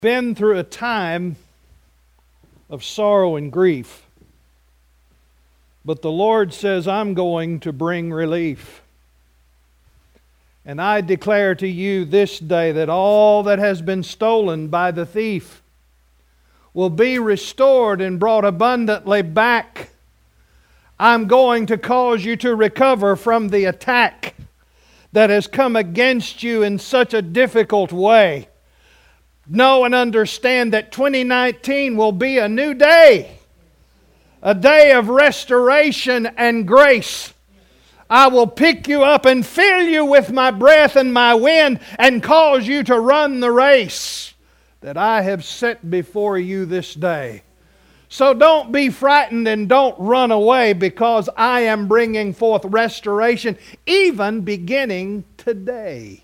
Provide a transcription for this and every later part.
been through a time of sorrow and grief. But the Lord says, I'm going to bring relief. And I declare to you this day that all that has been stolen by the thief will be restored and brought abundantly back. I'm going to cause you to recover from the attack that has come against you in such a difficult way. Know and understand that 2019 will be a new day. A day of restoration and grace. I will pick you up and fill you with my breath and my wind and cause you to run the race that I have set before you this day. So don't be frightened and don't run away, because I am bringing forth restoration even beginning today.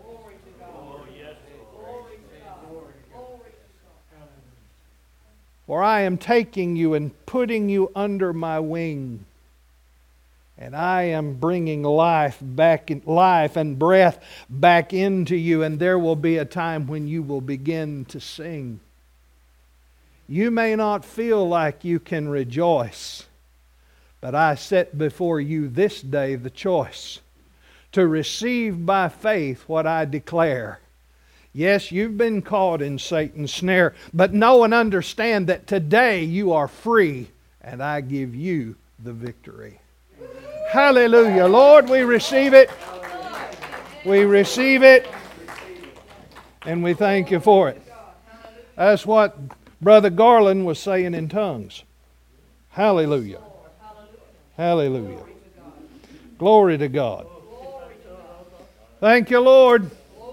For I am taking you and putting you under my wing. And I am bringing life and breath back into you. And there will be a time when you will begin to sing. You may not feel like you can rejoice, but I set before you this day the choice to receive by faith what I declare. Yes, you've been caught in Satan's snare, but know and understand that today you are free, and I give you the victory. Hallelujah. Lord, we receive it. We receive it, and we thank you for it. That's what Brother Garland was saying in tongues. Hallelujah. Hallelujah. Glory to God. Thank you, Lord.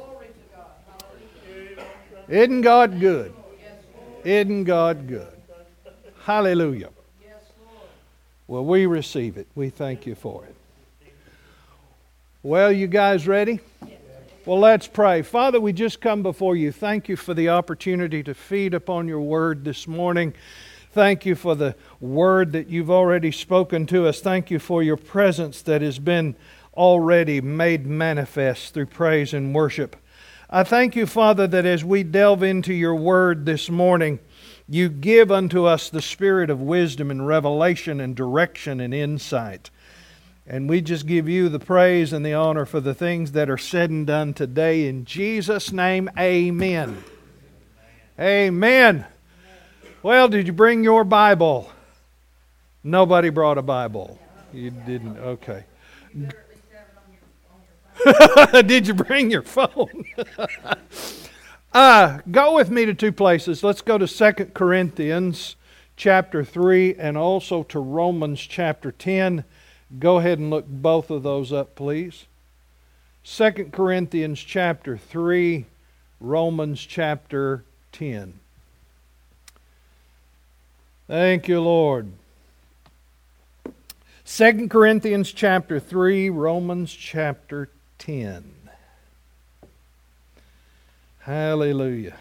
Isn't God good? Isn't God good? Hallelujah. Well, we receive it. We thank you for it. Well, you guys ready? Well, let's pray. Father, we just come before you. Thank you for the opportunity to feed upon your word this morning. Thank you for the word that you've already spoken to us. Thank you for your presence that has been already made manifest through praise and worship. I thank you, Father, that as we delve into your word this morning, you give unto us the spirit of wisdom and revelation and direction and insight. And we just give you the praise and the honor for the things that are said and done today. In Jesus' name, amen. Amen. Well, did you bring your Bible? Nobody brought a Bible. You didn't? Okay. Did you bring your phone? Go with me to two places. Let's go to 2 Corinthians chapter 3 and also to Romans chapter 10. Go ahead and look both of those up, please. 2 Corinthians chapter 3, Romans chapter 10. Thank you, Lord. 2 Corinthians chapter 3, Romans chapter 10. Hallelujah.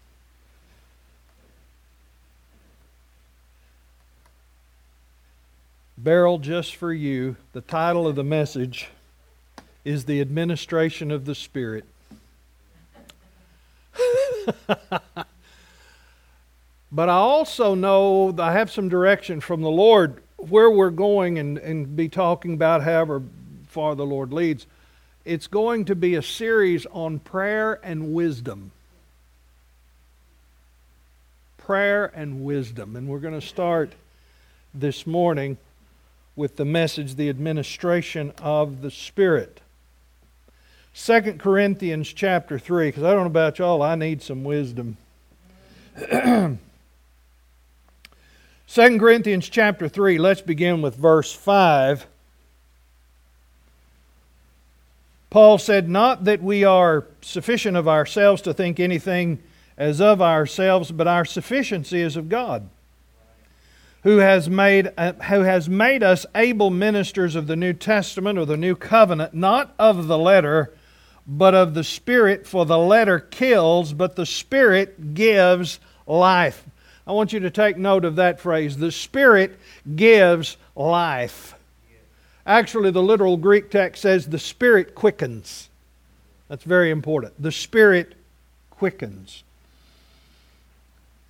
Beryl, just for you, the title of the message is The Administration of the Spirit. But I also know I have some direction from the Lord where we're going and be talking about however far the Lord leads. It's going to be a series on prayer and wisdom. Prayer and wisdom. And we're going to start this morning with the message, The Administration of the Spirit. 2 Corinthians chapter 3, because I don't know about y'all, I need some wisdom. 2 Corinthians chapter 3, let's begin with verse 5. Paul said, "Not that we are sufficient of ourselves to think anything as of ourselves, but our sufficiency is of God, who has made us able ministers of the New Testament or the New Covenant, not of the letter, but of the Spirit. For the letter kills, but the Spirit gives life." I want you to take note of that phrase. The Spirit gives life. Actually, the literal Greek text says the Spirit quickens. That's very important. The Spirit quickens.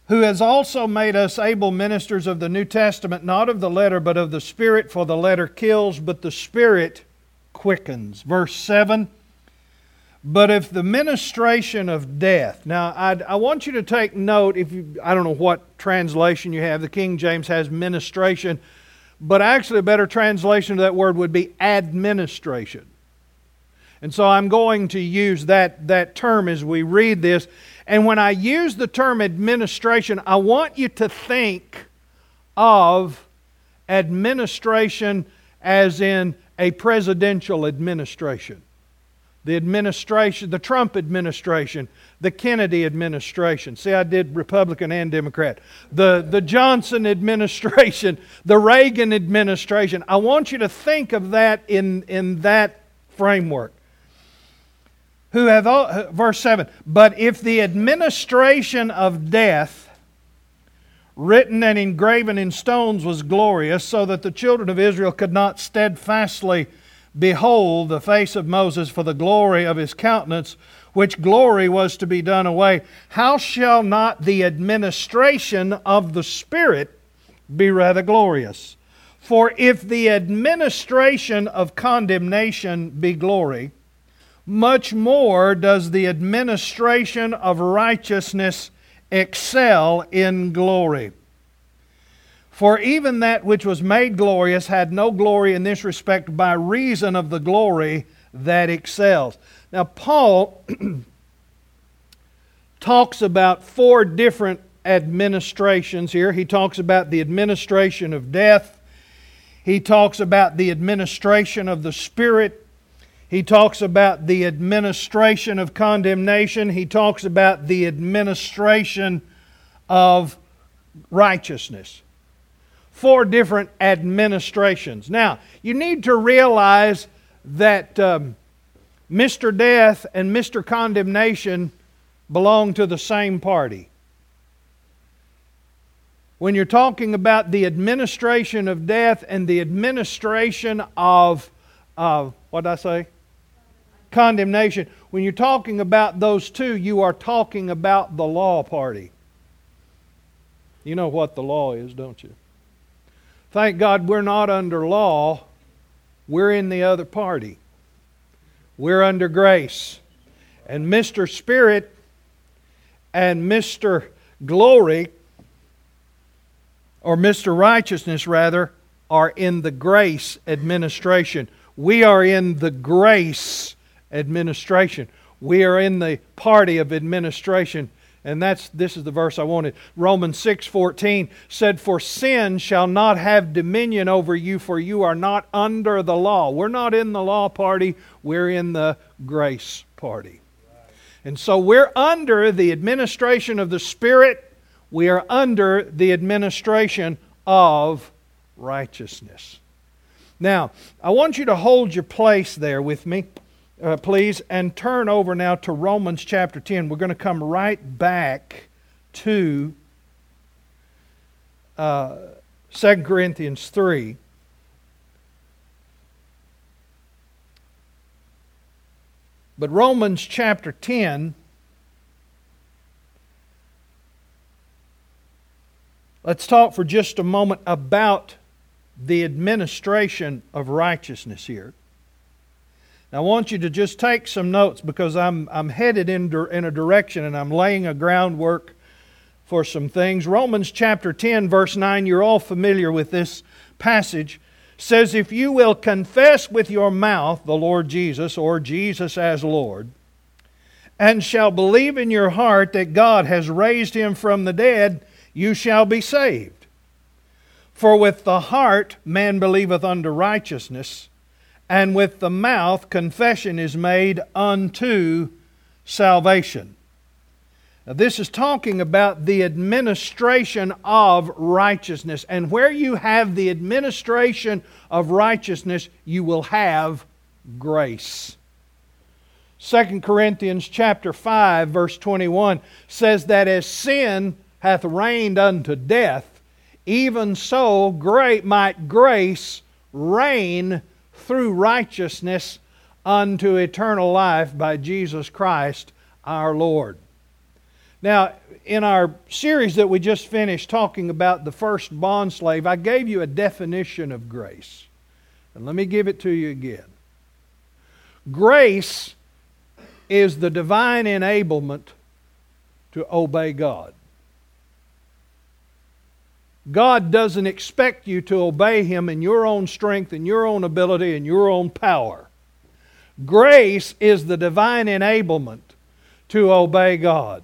who has also made us able ministers of the New Testament, not of the letter, but of the Spirit, for the letter kills, but the Spirit quickens. Verse 7, but if the ministration of death. Now, I want you to take note, I don't know what translation you have. The King James has ministration, but actually a better translation of that word would be administration. And so I'm going to use that term as we read this. And when I use the term administration, I want you to think of administration as in a presidential administration. The administration, the Trump administration, the Kennedy administration. See, I did Republican and Democrat. The Johnson administration, the Reagan administration. I want you to think of that in that framework. Verse 7, but if the administration of death, written and engraven in stones, was glorious, so that the children of Israel could not steadfastly behold the face of Moses for the glory of his countenance, which glory was to be done away, how shall not the administration of the Spirit be rather glorious? For if the administration of condemnation be glory, much more does the administration of righteousness excel in glory. For even that which was made glorious had no glory in this respect by reason of the glory that excels. Now, Paul talks about 4 different administrations here. He talks about the administration of death. He talks about the administration of the Spirit. He talks about the administration of condemnation. He talks about the administration of righteousness. 4 different administrations. Now, you need to realize that Mr. Death and Mr. Condemnation belong to the same party. When you're talking about the administration of death and the administration of what did I say? Condemnation. When you're talking about those two, you are talking about the law party. You know what the law is, don't you? Thank God we're not under law. We're in the other party. We're under grace. And Mr. Spirit and Mr. Glory, or Mr. Righteousness rather, are in the grace administration. We are in the grace administration. We are in the party of administration. And this is the verse I wanted. Romans 6:14 said, for sin shall not have dominion over you, for you are not under the law. We're not in the law party. We're in the grace party. And so we're under the administration of the Spirit. We are under the administration of righteousness. Now, I want you to hold your place there with me, please, and turn over now to Romans chapter 10. We're going to come right back to 2 Corinthians 3. But Romans chapter 10, let's talk for just a moment about the administration of righteousness here. Now, I want you to just take some notes because I'm headed in a direction and I'm laying a groundwork for some things. Romans chapter 10 verse 9, you're all familiar with this passage, says, if you will confess with your mouth the Lord Jesus, or Jesus as Lord, and shall believe in your heart that God has raised Him from the dead, you shall be saved. For with the heart man believeth unto righteousness, and with the mouth confession is made unto salvation. Now, this is talking about the administration of righteousness. And where you have the administration of righteousness, you will have grace. 2 Corinthians chapter 5 verse 21 says that as sin hath reigned unto death, even so might grace reign through righteousness unto eternal life by Jesus Christ our Lord. Now, in our series that we just finished talking about the first bondslave, I gave you a definition of grace. And let me give it to you again. Grace is the divine enablement to obey God. God doesn't expect you to obey Him in your own strength and your own ability and your own power. Grace is the divine enablement to obey God.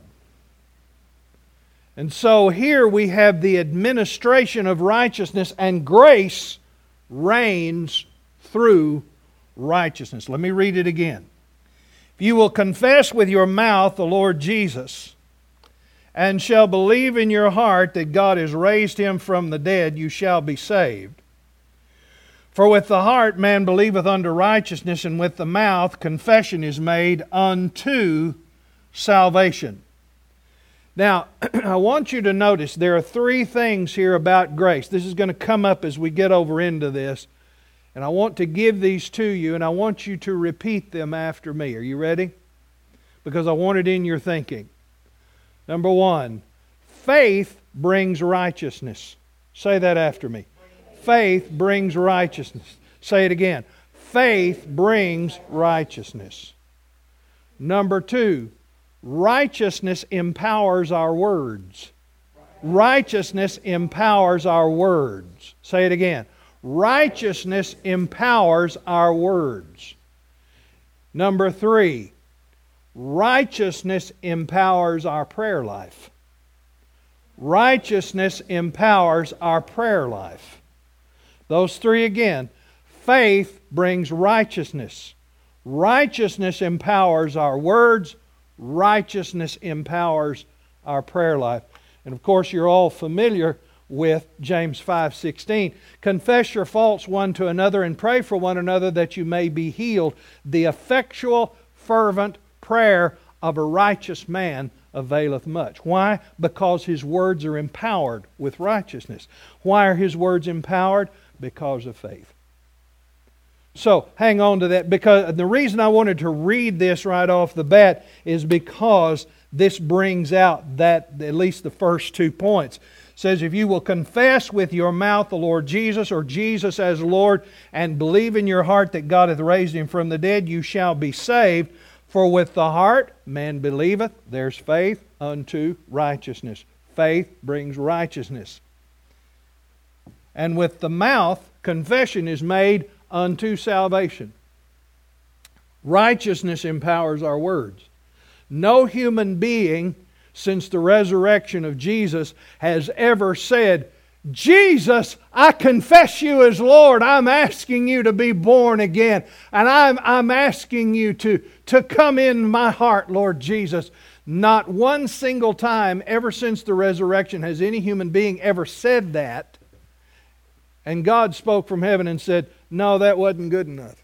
And so here we have the administration of righteousness, and grace reigns through righteousness. Let me read it again. If you will confess with your mouth the Lord Jesus, and shall believe in your heart that God has raised Him from the dead, you shall be saved. For with the heart man believeth unto righteousness, and with the mouth confession is made unto salvation. Now, I want you to notice there are three things here about grace. This is going to come up as we get over into this. And I want to give these to you, and I want you to repeat them after me. Are you ready? Because I want it in your thinking. Number one, faith brings righteousness. Say that after me. Faith brings righteousness. Say it again. Faith brings righteousness. Number two, righteousness empowers our words. Righteousness empowers our words. Say it again. Righteousness empowers our words. Number three, righteousness empowers our prayer life. Righteousness empowers our prayer life. Those three again. Faith brings righteousness. Righteousness empowers our words. Righteousness empowers our prayer life. And of course, you're all familiar with James 5:16. Confess your faults one to another and pray for one another that you may be healed. The effectual, fervent prayer of a righteous man availeth much. Why? Because his words are empowered with righteousness. Why are his words empowered? Because of faith. So, hang on to that, because the reason I wanted to read this right off the bat is because this brings out that, at least the first 2 points. It says, if you will confess with your mouth the Lord Jesus, or Jesus as Lord, and believe in your heart that God hath raised Him from the dead, you shall be saved. For with the heart man believeth, there's faith, unto righteousness. Faith brings righteousness. And with the mouth, confession is made unto salvation. Righteousness empowers our words. No human being since the resurrection of Jesus has ever said, Jesus, I confess you as Lord. I'm asking you to be born again. And I'm asking you to come in my heart, Lord Jesus. Not one single time ever since the resurrection has any human being ever said that. And God spoke from heaven and said, no, that wasn't good enough.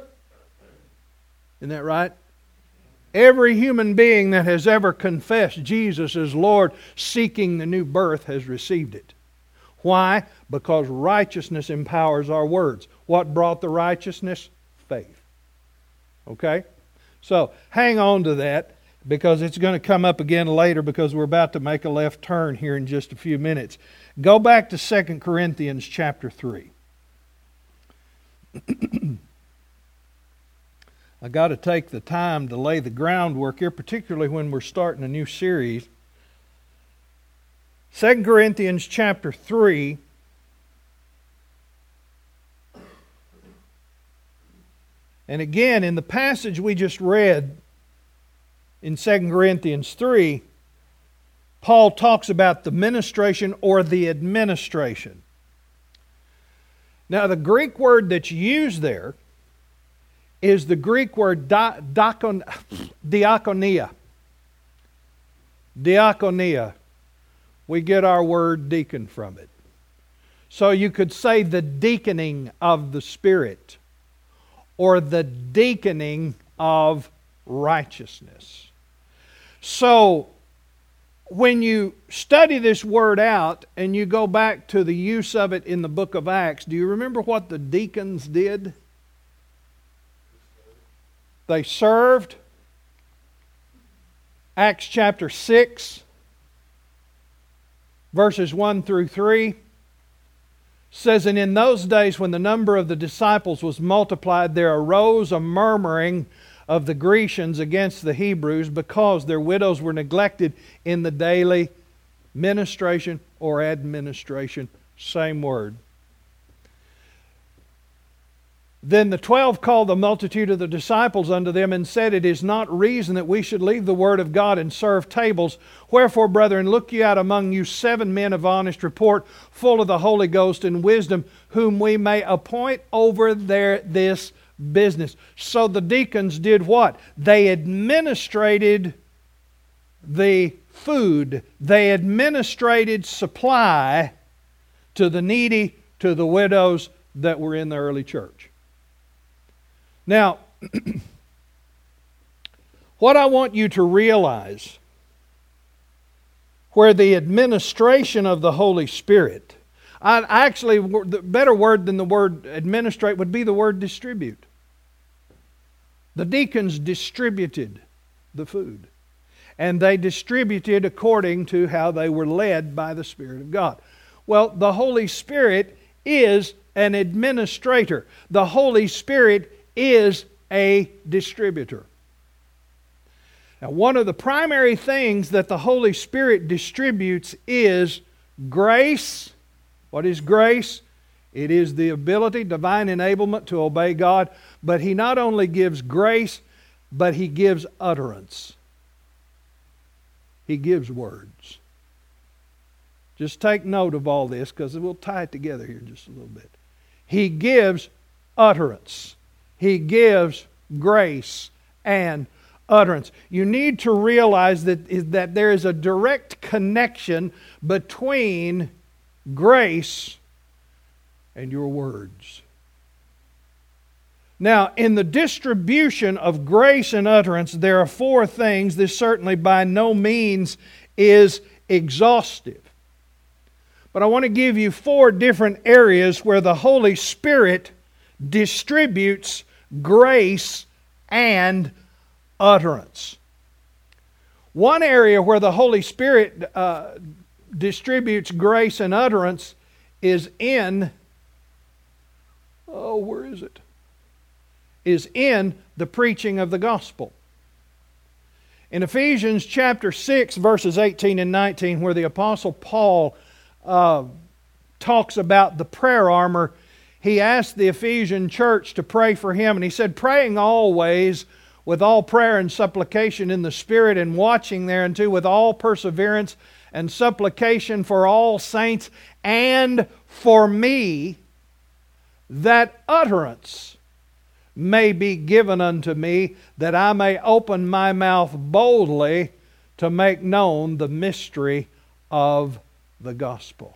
Isn't that right? Every human being that has ever confessed Jesus as Lord, seeking the new birth, has received it. Why? Because righteousness empowers our words. What brought the righteousness? Faith. Okay? So, hang on to that, because it's going to come up again later, because we're about to make a left turn here in just a few minutes. Go back to 2 Corinthians chapter 3. I got to take the time to lay the groundwork here, particularly when we're starting a new series. 2 Corinthians chapter 3. And again, in the passage we just read in 2 Corinthians 3, Paul talks about the ministration or the administration. Now, the Greek word that's used there is the Greek word diakonia. Diakonia. We get our word deacon from it. So you could say the deaconing of the Spirit, or the deaconing of righteousness. So, when you study this word out and you go back to the use of it in the book of Acts, do you remember what the deacons did? They served. Acts chapter 6, verses 1 through 3, says, "And in those days when the number of the disciples was multiplied, there arose a murmuring of the Grecians against the Hebrews, because their widows were neglected in the daily ministration," or administration, same word. "Then the 12 called the multitude of the disciples unto them, and said, It is not reason that we should leave the word of God and serve tables. Wherefore, brethren, look ye out among you 7 men of honest report, full of the Holy Ghost and wisdom, whom we may appoint over this business." So the deacons did what? They administrated the food. They administrated supply to the needy, to the widows that were in the early church. Now, what I want you to realize, where the administration of the Holy Spirit, the better word than the word administrate would be the word distribute. The deacons distributed the food, and they distributed according to how they were led by the Spirit of God. Well, the Holy Spirit is an administrator. The Holy Spirit is a distributor. Now, one of the primary things that the Holy Spirit distributes is grace. What is grace? It is the ability, divine enablement to obey God. But He not only gives grace, but He gives utterance. He gives words. Just take note of all this, because we'll tie it together here in just a little bit. He gives utterance. He gives grace and utterance. You need to realize that there is a direct connection between grace and your words. Now, in the distribution of grace and utterance, there are 4 things. This certainly by no means is exhaustive. But I want to give you 4 different areas where the Holy Spirit distributes grace and utterance. One area where the Holy Spirit distributes grace and utterance is in, is in the preaching of the gospel. In Ephesians chapter 6, verses 18 and 19, where the Apostle Paul talks about the prayer armor, he asked the Ephesian church to pray for him, and he said, "Praying always with all prayer and supplication in the Spirit, and watching thereunto with all perseverance and supplication for all saints, and for me, that utterance may be given unto me, that I may open my mouth boldly to make known the mystery of the gospel."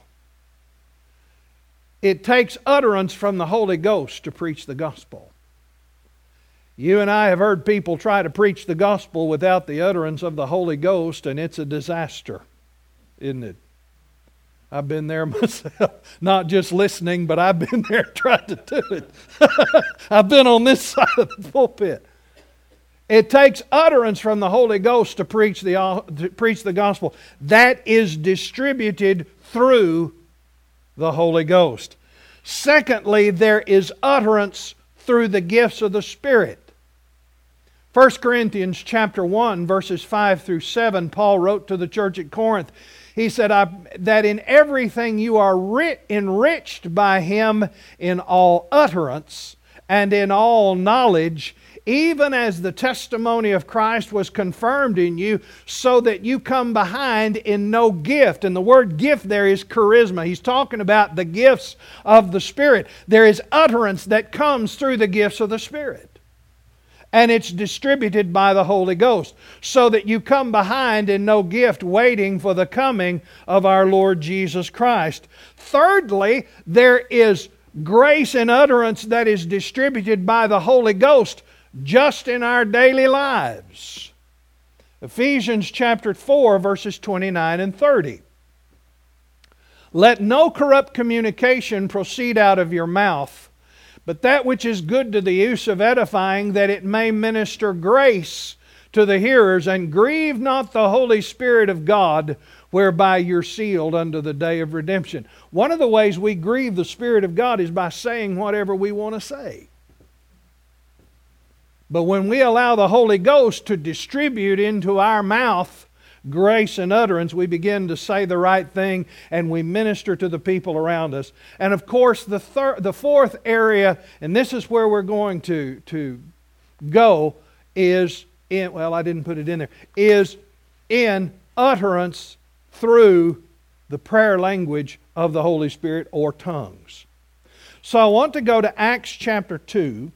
It takes utterance from the Holy Ghost to preach the gospel. You and I have heard people try to preach the gospel without the utterance of the Holy Ghost, and it's a disaster, isn't it? I've been there myself, not just listening, but I've been there trying to do it. I've been on this side of the pulpit. It takes utterance from the Holy Ghost to preach the gospel. That is distributed through the Holy Ghost. Secondly, there is utterance through the gifts of the Spirit. 1 Corinthians chapter 1, verses 5 through 7, Paul wrote to the church at Corinth. He said, that in everything you are enriched by Him in all utterance and in all knowledge, even as the testimony of Christ was confirmed in you, so that you come behind in no gift. And the word gift there is charisma. He's talking about the gifts of the Spirit. There is utterance that comes through the gifts of the Spirit. And it's distributed by the Holy Ghost, so that you come behind in no gift, waiting for the coming of our Lord Jesus Christ. Thirdly, there is grace and utterance that is distributed by the Holy Ghost just in our daily lives. Ephesians chapter 4, verses 29 and 30. "Let no corrupt communication proceed out of your mouth, but that which is good to the use of edifying, that it may minister grace to the hearers, and grieve not the Holy Spirit of God, whereby you're sealed unto the day of redemption. One of the ways we grieve the Spirit of God is by saying whatever we want to say. But when we allow the Holy Ghost to distribute into our mouth grace and utterance, we begin to say the right thing and we minister to the people around us. And of course, the fourth area, and this is where we're going to go, is in, well, I didn't put it in there, is in utterance through the prayer language of the Holy Spirit, or tongues. So I want to go to Acts chapter 2.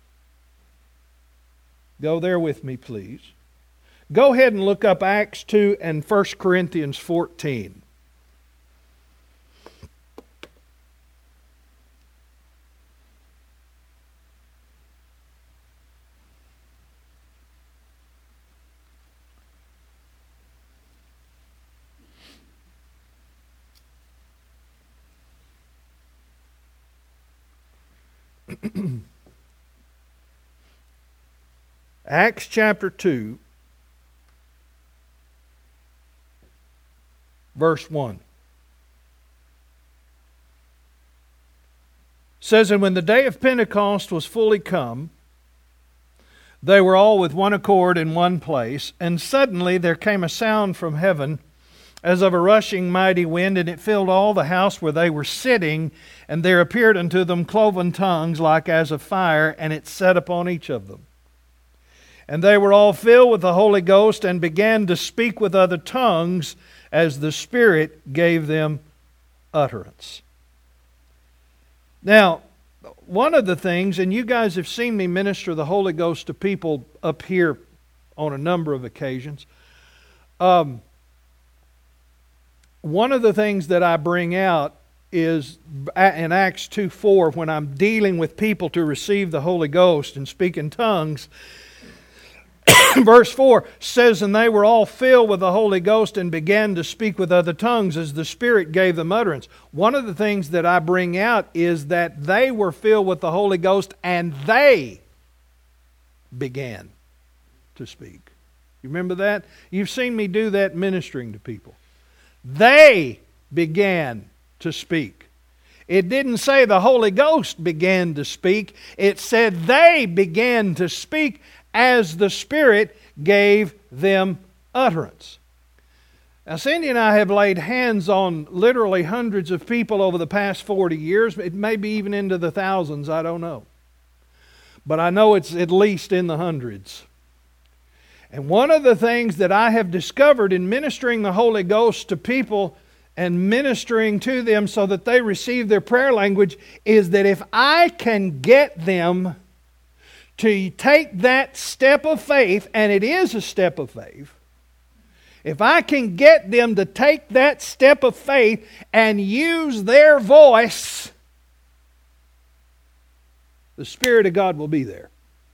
Go there with me, please. Go ahead and look up Acts 2 and 1 Corinthians 14. Acts chapter 2, verse 1. Says, and when the day of Pentecost was fully come, they were all with one accord in one place, and suddenly there came a sound from heaven as of a rushing mighty wind, and it filled all the house where they were sitting, and there appeared unto them cloven tongues like as of fire, and it sat upon each of them. And they were all filled with the Holy Ghost, and began to speak with other tongues as the Spirit gave them utterance. Now, one of the things, and you guys have seen me minister the Holy Ghost to people up here on a number of occasions. One of the things that I bring out is in Acts 2:4, when I'm dealing with people to receive the Holy Ghost and speak in tongues. Verse 4 says, and they were all filled with the Holy Ghost and began to speak with other tongues as the Spirit gave them utterance. One of the things that I bring out is that they were filled with the Holy Ghost and they began to speak. You remember that? You've seen me do that ministering to people. They began to speak. It didn't say the Holy Ghost began to speak. It said they began to speak as the Spirit gave them utterance. Now, Cindy and I have laid hands on literally hundreds of people over the past 40 years. It may be even into the thousands, I don't know. But I know it's at least in the hundreds. And one of the things that I have discovered in ministering the Holy Ghost to people and ministering to them so that they receive their prayer language is that if I can get them to take that step of faith, and it is a step of faith, if I can get them to take that step of faith and use their voice, the Spirit of God will be there.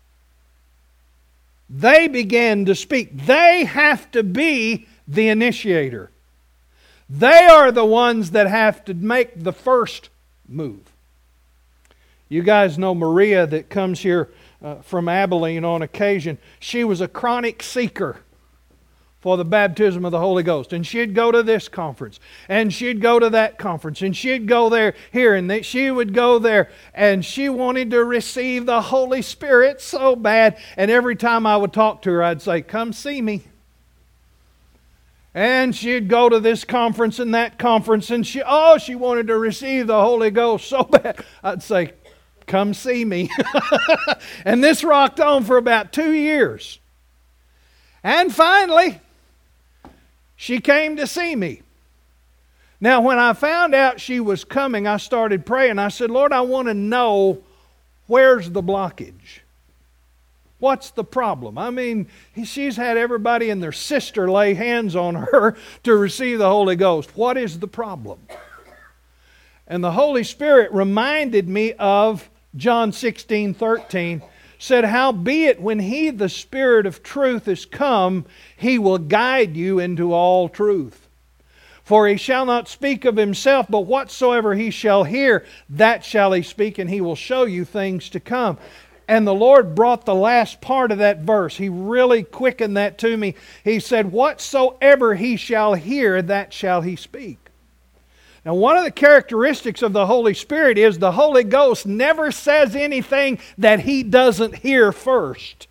They began to speak. They have to be the initiator. They are the ones that have to make the first move. You guys know Maria that comes here from Abilene on occasion. She was a chronic seeker for the baptism of the Holy Ghost. And she'd go to this conference, and she'd go to that conference, and she'd go there, here, and she would go there, and she wanted to receive the Holy Spirit so bad. And every time I would talk to her, I'd say, come see me. And she'd go to this conference and that conference, and she wanted to receive the Holy Ghost so bad. I'd say, come see me. And this rocked on for about 2 years. And finally, she came to see me. Now, when I found out she was coming, I started praying. I said, Lord, I want to know, where's the blockage? What's the problem? I mean, she's had everybody and their sister lay hands on her to receive the Holy Ghost. What is the problem? And the Holy Spirit reminded me of John 16:13, said, howbeit when He, the Spirit of truth, is come, He will guide you into all truth. For He shall not speak of Himself, but whatsoever He shall hear, that shall He speak, and He will show you things to come. And the Lord brought the last part of that verse. He really quickened that to me. He said, whatsoever he shall hear, that shall he speak. Now, one of the characteristics of the Holy Spirit is the Holy Ghost never says anything that He doesn't hear first.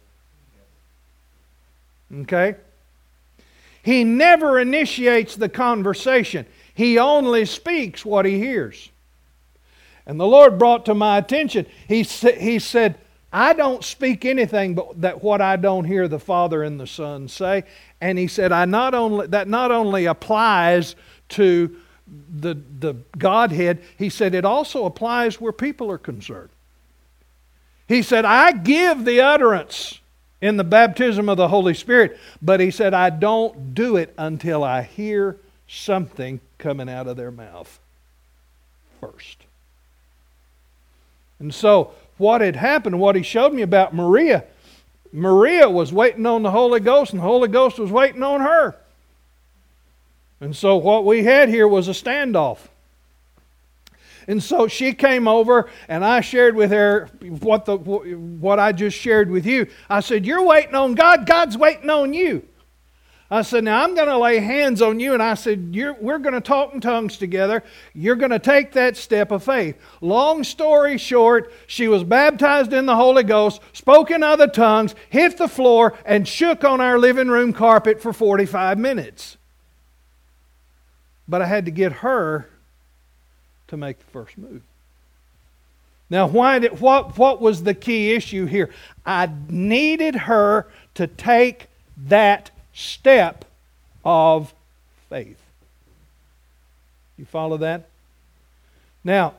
Okay? He never initiates the conversation. He only speaks what He hears. And the Lord brought to my attention, He said, I don't speak anything but that what I don't hear the Father and the Son say. And He said, that not only applies to the Godhead, He said it also applies where people are concerned. He said, I give the utterance in the baptism of the Holy Spirit, but He said, I don't do it until I hear something coming out of their mouth first. And so, what had happened, what He showed me about Maria was waiting on the Holy Ghost, and the Holy Ghost was waiting on her. And so what we had here was a standoff. And so she came over, and I shared with her what I just shared with you. I said, you're waiting on God, God's waiting on you. I said, now I'm going to lay hands on you, and I said, we're going to talk in tongues together. You're going to take that step of faith. Long story short, she was baptized in the Holy Ghost, spoke in other tongues, hit the floor, and shook on our living room carpet for 45 minutes. But I had to get her to make the first move. Now, what was the key issue here? I needed her to take that step of faith. You follow that? Now,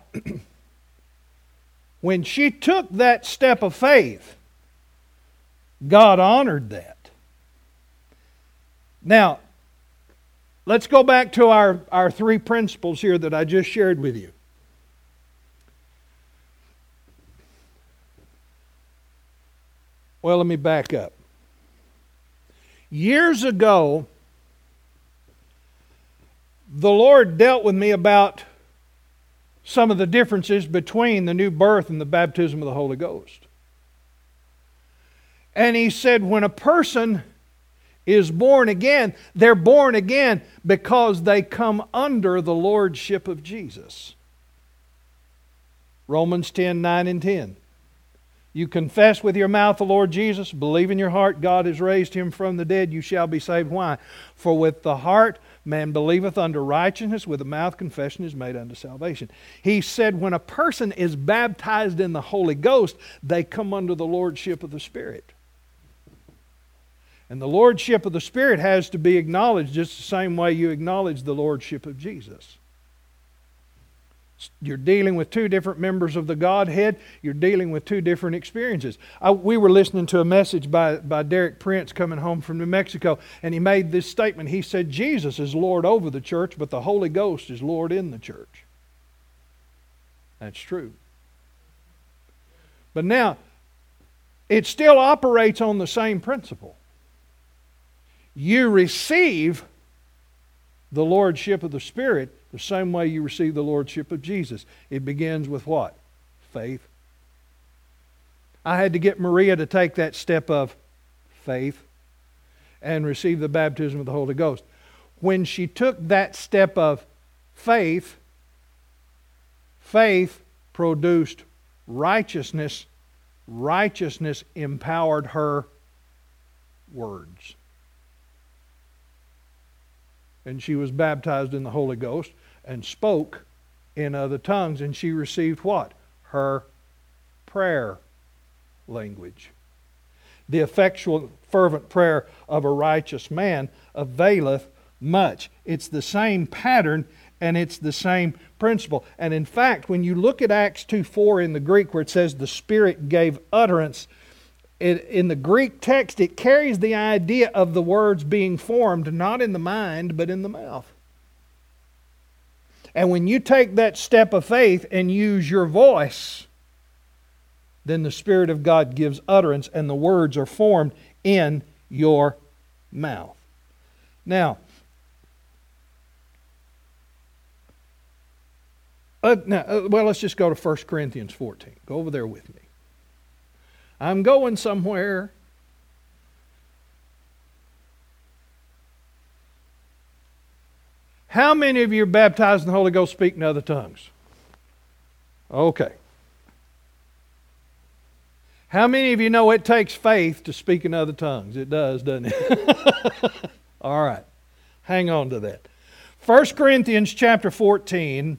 when she took that step of faith, God honored that. Now, let's go back to our three principles here that I just shared with you. Well, let me back up. Years ago, the Lord dealt with me about some of the differences between the new birth and the baptism of the Holy Ghost. And He said, when a person is born again, they're born again because they come under the lordship of Jesus. Romans 10:9 and 10. You confess with your mouth the Lord Jesus, believe in your heart God has raised Him from the dead, you shall be saved. Why? For with the heart man believeth unto righteousness, with the mouth confession is made unto salvation. He said when a person is baptized in the Holy Ghost, they come under the lordship of the Spirit. And the lordship of the Spirit has to be acknowledged just the same way you acknowledge the lordship of Jesus. You're dealing with two different members of the Godhead. You're dealing with two different experiences. We were listening to a message by Derek Prince coming home from New Mexico, and he made this statement. He said, Jesus is Lord over the church, but the Holy Ghost is Lord in the church. That's true. But now, it still operates on the same principle. You receive the lordship of the Spirit the same way you receive the lordship of Jesus. It begins with what? Faith. I had to get Maria to take that step of faith and receive the baptism of the Holy Ghost. When she took that step of faith, faith produced righteousness. Righteousness empowered her words. And she was baptized in the Holy Ghost and spoke in other tongues. And she received what? Her prayer language. The effectual, fervent prayer of a righteous man availeth much. It's the same pattern and it's the same principle. And in fact, when you look at Acts 2:4 in the Greek where it says the Spirit gave utterance, in the Greek text, it carries the idea of the words being formed not in the mind, but in the mouth. And when you take that step of faith and use your voice, then the Spirit of God gives utterance and the words are formed in your mouth. Now, let's just go to 1 Corinthians 14. Go over there with me. I'm going somewhere. How many of you are baptized in the Holy Ghost speaking other tongues? Okay. How many of you know it takes faith to speak in other tongues? It does, doesn't it? All right. Hang on to that. 1 Corinthians chapter 14.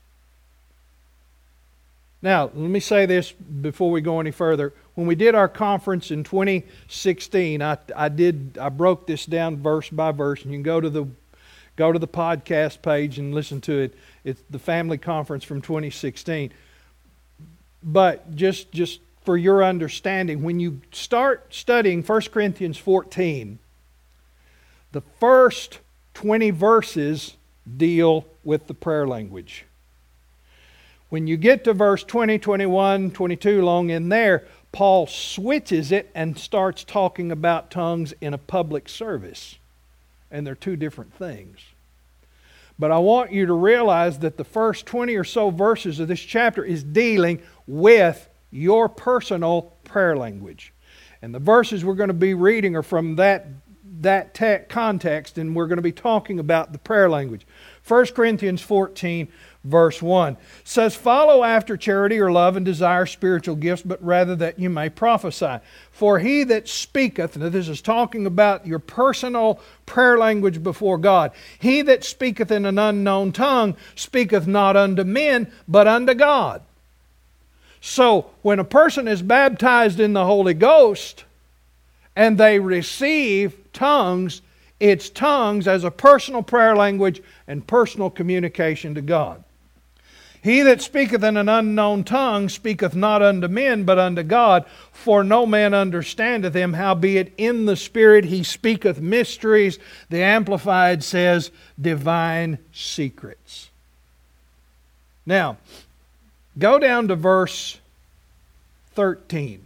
Now, let me say this before we go any further. When we did our conference in 2016, I broke this down verse by verse, and you can go to the podcast page and listen to it. It's the family conference from 2016. But just for your understanding, when you start studying 1 Corinthians 14, the first 20 verses deal with the prayer language. When you get to verse 20, 21, 22, along in there, Paul switches it and starts talking about tongues in a public service. And they're two different things. But I want you to realize that the first 20 or so verses of this chapter is dealing with your personal prayer language. And the verses we're going to be reading are from that context, and we're going to be talking about the prayer language. 1 Corinthians 14, verse 1 says, "Follow after charity or love and desire spiritual gifts, but rather that you may prophesy. For he that speaketh," now this is talking about your personal prayer language before God, "he that speaketh in an unknown tongue speaketh not unto men, but unto God." So, when a person is baptized in the Holy Ghost and they receive tongues, it's tongues as a personal prayer language and personal communication to God. "He that speaketh in an unknown tongue speaketh not unto men, but unto God, for no man understandeth him, howbeit in the Spirit he speaketh mysteries." The Amplified says, divine secrets. Now, go down to verse 13.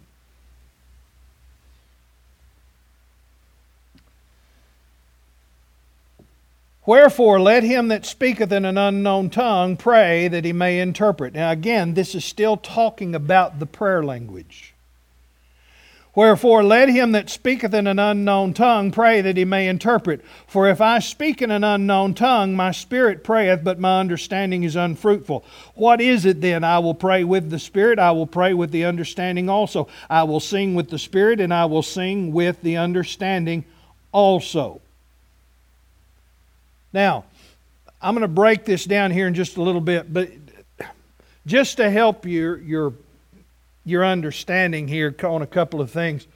"Wherefore let him that speaketh in an unknown tongue pray that he may interpret." Now again, this is still talking about the prayer language. "Wherefore let him that speaketh in an unknown tongue pray that he may interpret. For if I speak in an unknown tongue, my spirit prayeth, but my understanding is unfruitful. What is it then? I will pray with the Spirit, I will pray with the understanding also. I will sing with the Spirit, and I will sing with the understanding also." Now, I'm going to break this down here in just a little bit, but just to help your understanding here on a couple of things.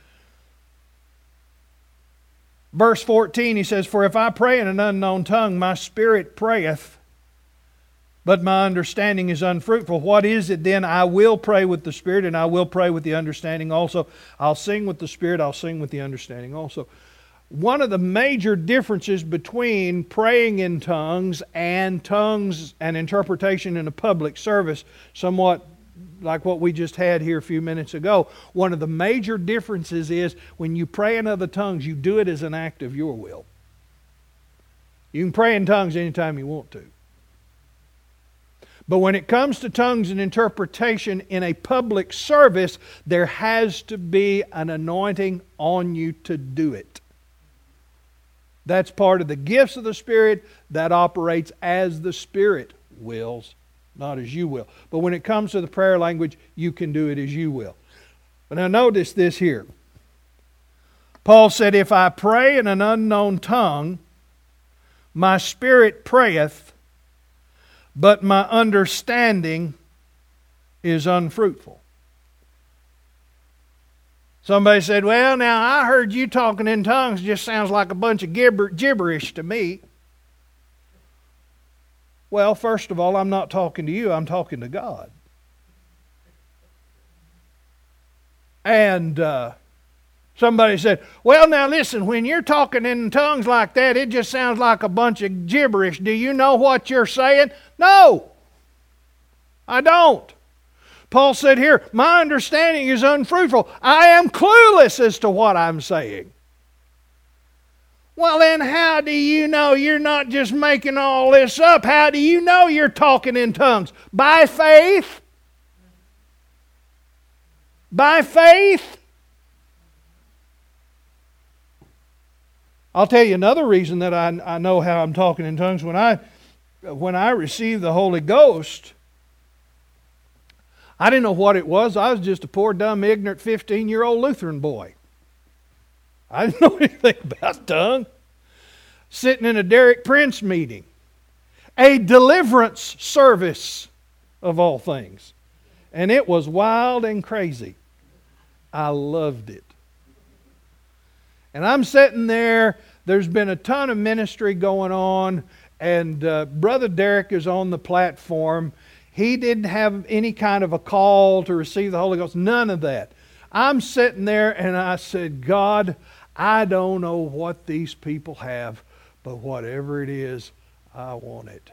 Verse 14, he says, "For if I pray in an unknown tongue, my spirit prayeth, but my understanding is unfruitful. What is it then? I will pray with the Spirit, and I will pray with the understanding also. I'll sing with the Spirit, I'll sing with the understanding also." One of the major differences between praying in tongues and interpretation in a public service, somewhat like what we just had here a few minutes ago, one of the major differences is when you pray in other tongues, you do it as an act of your will. You can pray in tongues anytime you want to. But when it comes to tongues and interpretation in a public service, there has to be an anointing on you to do it. That's part of the gifts of the Spirit that operates as the Spirit wills, not as you will. But when it comes to the prayer language, you can do it as you will. But now notice this here. Paul said, "If I pray in an unknown tongue, my spirit prayeth, but my understanding is unfruitful." Somebody said, "Well, now I heard you talking in tongues. It just sounds like a bunch of gibberish to me." Well, first of all, I'm not talking to you. I'm talking to God. And somebody said, "Well, now listen, when you're talking in tongues like that, it just sounds like a bunch of gibberish. Do you know what you're saying?" No, I don't. Paul said here, "My understanding is unfruitful. I am clueless as to what I'm saying." Well, then how do you know you're not just making all this up? How do you know you're talking in tongues? By faith? By faith? I'll tell you another reason that I know how I'm talking in tongues. When I received the Holy Ghost, I didn't know what it was. I was just a poor, dumb, ignorant 15-year-old Lutheran boy. I didn't know anything about tongues. Sitting in a Derek Prince meeting. A deliverance service of all things. And it was wild and crazy. I loved it. And I'm sitting there. There's been a ton of ministry going on. And Brother Derek is on the platform. He didn't have any kind of a call to receive the Holy Ghost. None of that. I'm sitting there and I said, God, I don't know what these people have, but whatever it is, I want it.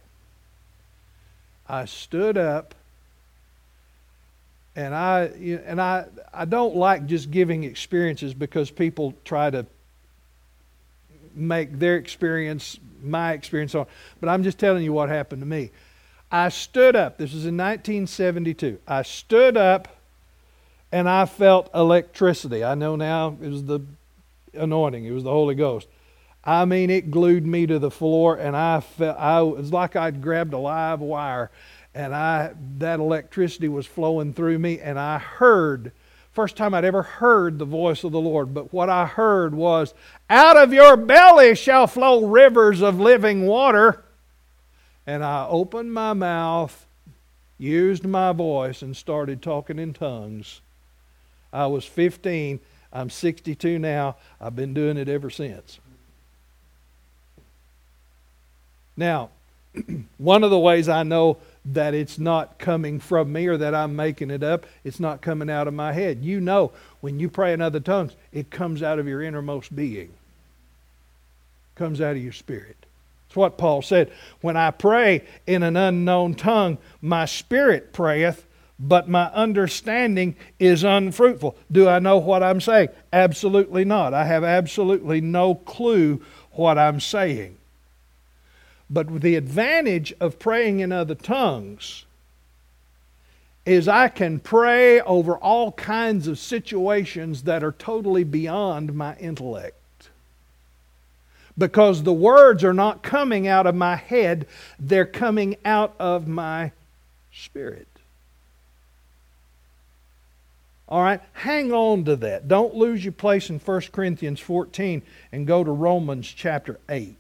I stood up, and I don't like just giving experiences because people try to make their experience my experience. But I'm just telling you what happened to me. I stood up. This was in 1972. I stood up, and I felt electricity. I know now it was the anointing. It was the Holy Ghost. I mean, it glued me to the floor, and it was like I'd grabbed a live wire, and that electricity was flowing through me, and I heard, first time I'd ever heard the voice of the Lord, but what I heard was, out of your belly shall flow rivers of living water. And I opened my mouth, used my voice, and started talking in tongues. I was 15. I'm 62 now. I've been doing it ever since. Now, one of the ways I know that it's not coming from me or that I'm making it up, it's not coming out of my head. You know, when you pray in other tongues, it comes out of your innermost being. It comes out of your spirit. It's what Paul said. When I pray in an unknown tongue, my spirit prayeth, but my understanding is unfruitful. Do I know what I'm saying? Absolutely not. I have absolutely no clue what I'm saying. But the advantage of praying in other tongues is I can pray over all kinds of situations that are totally beyond my intellect. Because the words are not coming out of my head, they're coming out of my spirit. All right, hang on to that. Don't lose your place in 1 Corinthians 14 and go to Romans chapter 8.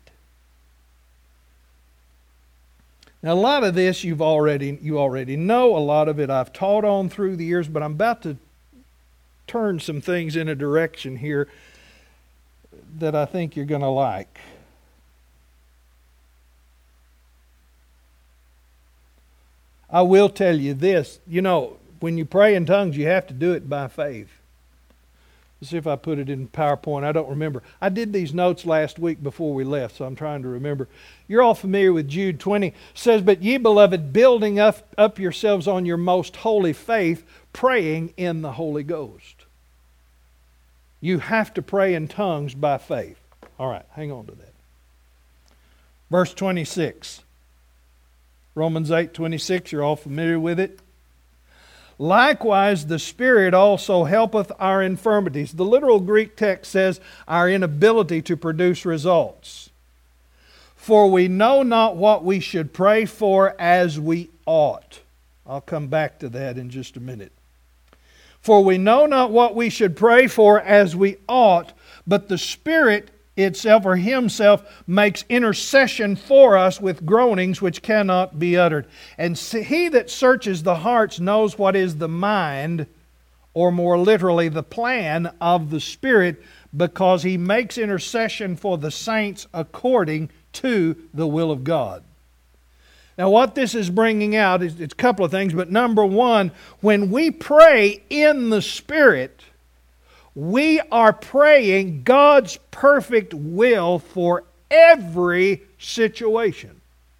Now, a lot of this you already know. A lot of it I've taught on through the years, but I'm about to turn some things in a direction here that I think you're going to like. I will tell you this. You know, when you pray in tongues, you have to do it by faith. Let's see if I put it in PowerPoint. I don't remember. I did these notes last week before we left, so I'm trying to remember. You're all familiar with Jude 20. It says, but ye, beloved, building up yourselves on your most holy faith, praying in the Holy Ghost. You have to pray in tongues by faith. All right, hang on to that. Verse 26. Romans 8:26, you're all familiar with it. Likewise, the Spirit also helpeth our infirmities. The literal Greek text says our inability to produce results. For we know not what we should pray for as we ought. I'll come back to that in just a minute. For we know not what we should pray for as we ought, but the Spirit itself or Himself makes intercession for us with groanings which cannot be uttered. And He that searches the hearts knows what is the mind, or more literally, the plan of the Spirit, because He makes intercession for the saints according to the will of God. Now, what this is bringing out is it's a couple of things, but number one, when we pray in the Spirit, we are praying God's perfect will for every situation,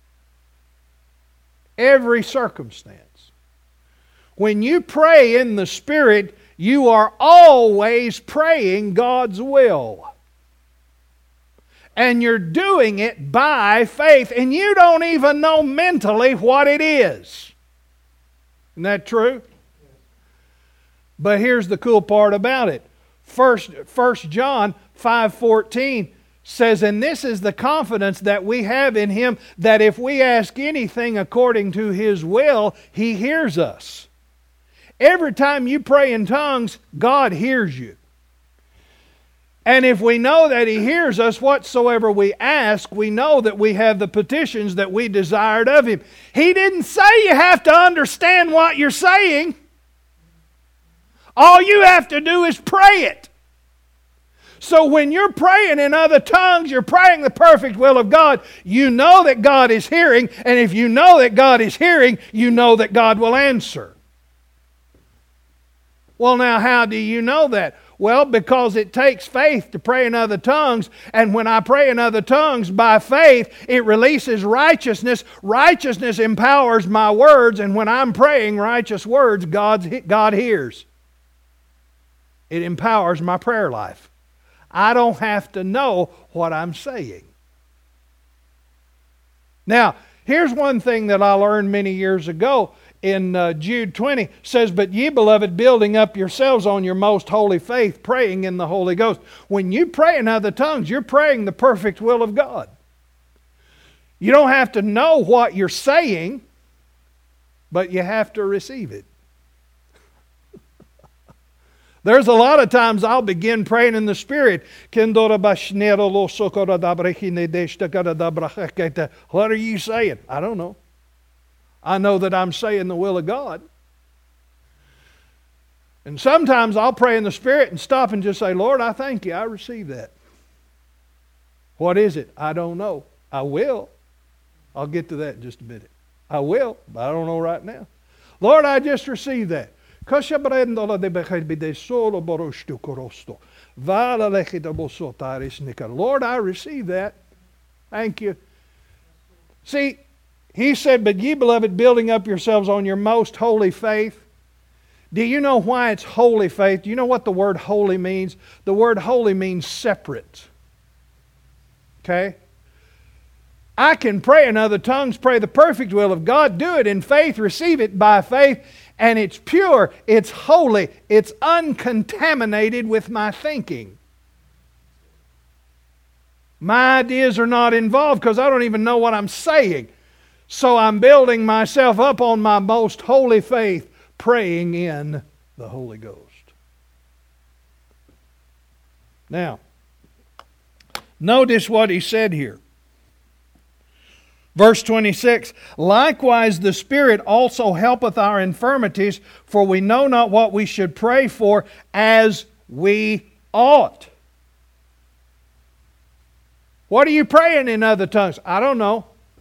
every circumstance. When you pray in the Spirit, you are always praying God's will. And you're doing it by faith, and you don't even know mentally what it is. Isn't that true? But here's the cool part about it. 1 John 5:14 says, and this is the confidence that we have in Him, that if we ask anything according to His will, He hears us. Every time you pray in tongues, God hears you. And if we know that He hears us, whatsoever we ask, we know that we have the petitions that we desired of Him. He didn't say you have to understand what you're saying. All you have to do is pray it. So when you're praying in other tongues, you're praying the perfect will of God. You know that God is hearing, and if you know that God is hearing, you know that God will answer. Well, now, how do you know that? Well, because it takes faith to pray in other tongues, and when I pray in other tongues by faith, it releases righteousness. Righteousness empowers my words, and when I'm praying righteous words, God hears. It empowers my prayer life. I don't have to know what I'm saying. Now, here's one thing that I learned many years ago in Jude 20. Says, but ye, beloved, building up yourselves on your most holy faith, praying in the Holy Ghost. When you pray in other tongues, you're praying the perfect will of God. You don't have to know what you're saying, but you have to receive it. There's a lot of times I'll begin praying in the Spirit. What are you saying? I don't know. I know that I'm saying the will of God. And sometimes I'll pray in the Spirit and stop and just say, Lord, I thank you. I receive that. What is it? I don't know. I will. I'll get to that in just a minute. I will, but I don't know right now. Lord, I just received that. Lord, I receive that. Thank you. See, He said, but ye, beloved, building up yourselves on your most holy faith. Do you know why it's holy faith? Do you know what the word holy means? The word holy means separate. Okay? I can pray in other tongues, pray the perfect will of God, do it in faith, receive it by faith, and it's pure, it's holy, it's uncontaminated with my thinking. My ideas are not involved because I don't even know what I'm saying. So I'm building myself up on my most holy faith, praying in the Holy Ghost. Now, notice what he said here. Verse 26, likewise the Spirit also helpeth our infirmities, for we know not what we should pray for as we ought. What are you praying in other tongues? I don't know.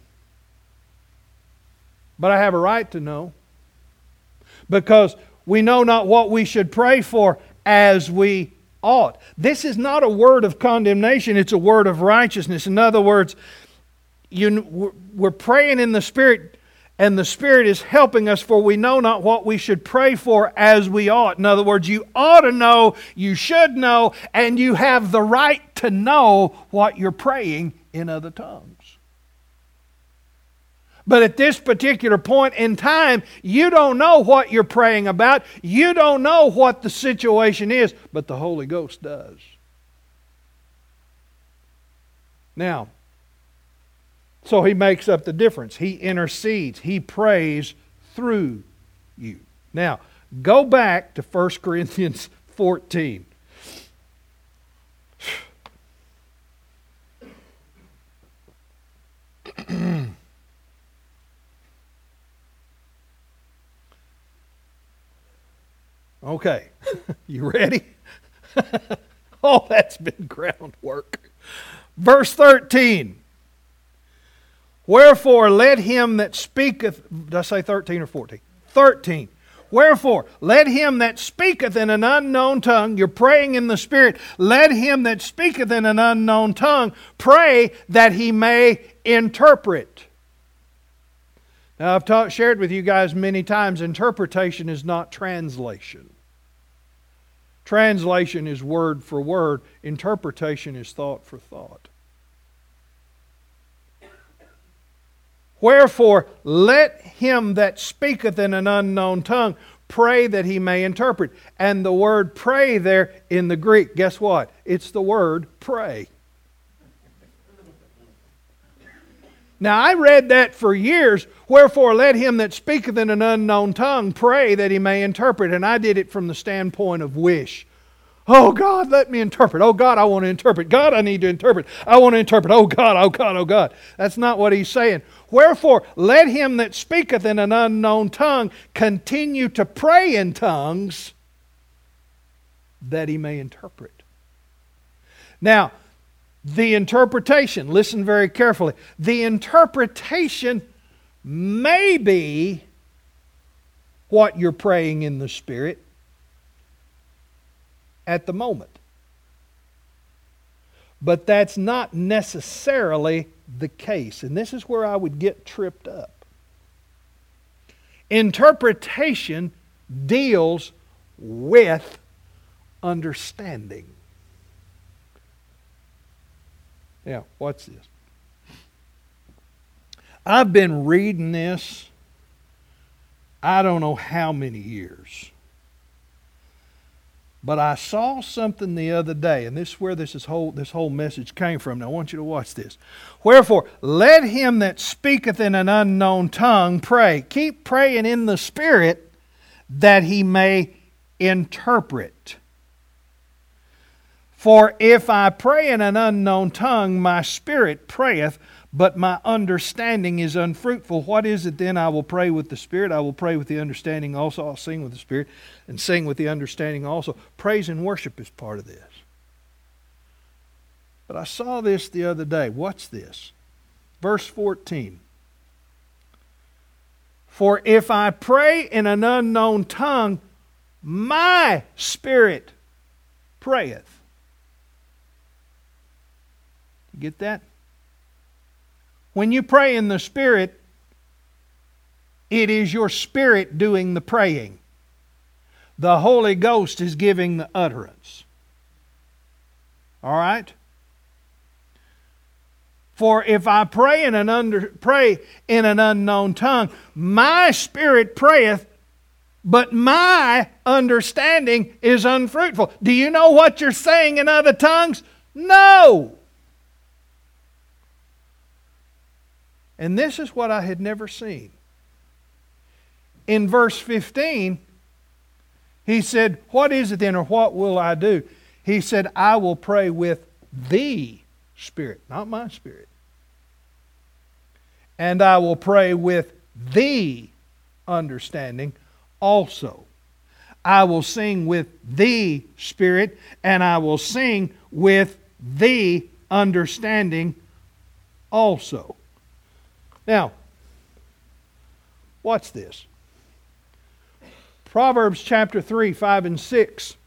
But I have a right to know. Because we know not what we should pray for as we ought. This is not a word of condemnation, it's a word of righteousness. In other words, we're praying in the Spirit, and the Spirit is helping us, for we know not what we should pray for as we ought. In other words, you ought to know, you should know, and you have the right to know what you're praying in other tongues. But at this particular point in time, you don't know what you're praying about. You don't know what the situation is, but the Holy Ghost does. Now, so He makes up the difference. He intercedes. He prays through you. Now, go back to 1 Corinthians 14. Okay, you ready? Oh, that's been groundwork. Verse 13. Wherefore let him that speaketh, did I say 13 or 14? 13. Wherefore let him that speaketh in an unknown tongue, you're praying in the Spirit, let him that speaketh in an unknown tongue pray that he may interpret. Now I've shared with you guys many times, interpretation is not translation. Translation is word for word. Interpretation is thought for thought. Wherefore, let him that speaketh in an unknown tongue pray that he may interpret. And the word pray there in the Greek, guess what? It's the word pray. Now I read that for years. Wherefore let him that speaketh in an unknown tongue pray that he may interpret. And I did it from the standpoint of wish. Oh God, let me interpret. Oh God, I want to interpret. God, I need to interpret. I want to interpret. Oh God, oh God, oh God. That's not what he's saying. Wherefore, let him that speaketh in an unknown tongue continue to pray in tongues that he may interpret. Now, the interpretation, listen very carefully. The interpretation may be what you're praying in the Spirit at the moment. But that's not necessarily the case. And this is where I would get tripped up. Interpretation deals with understanding. Now, watch this. I've been reading this, I don't know how many years. But I saw something the other day, and this is where this whole message came from. Now I want you to watch this. Wherefore, let him that speaketh in an unknown tongue pray. Keep praying in the Spirit that he may interpret. For if I pray in an unknown tongue, my spirit prayeth, but my understanding is unfruitful. What is it then? I will pray with the Spirit. I will pray with the understanding also. I'll sing with the Spirit and sing with the understanding also. Praise and worship is part of this. But I saw this the other day. Watch this. Verse 14. For if I pray in an unknown tongue, my spirit prayeth. You get that? When you pray in the Spirit, it is your spirit doing the praying. The Holy Ghost is giving the utterance. All right? For if I pray in an unknown tongue, my spirit prayeth, but my understanding is unfruitful. Do you know what you're saying in other tongues? No! And this is what I had never seen. In verse 15, he said, what is it then, or what will I do? He said, I will pray with the Spirit, not my spirit. And I will pray with the understanding also. I will sing with the Spirit, and I will sing with the understanding also. Now, watch this. Proverbs chapter 3, 5 and 6.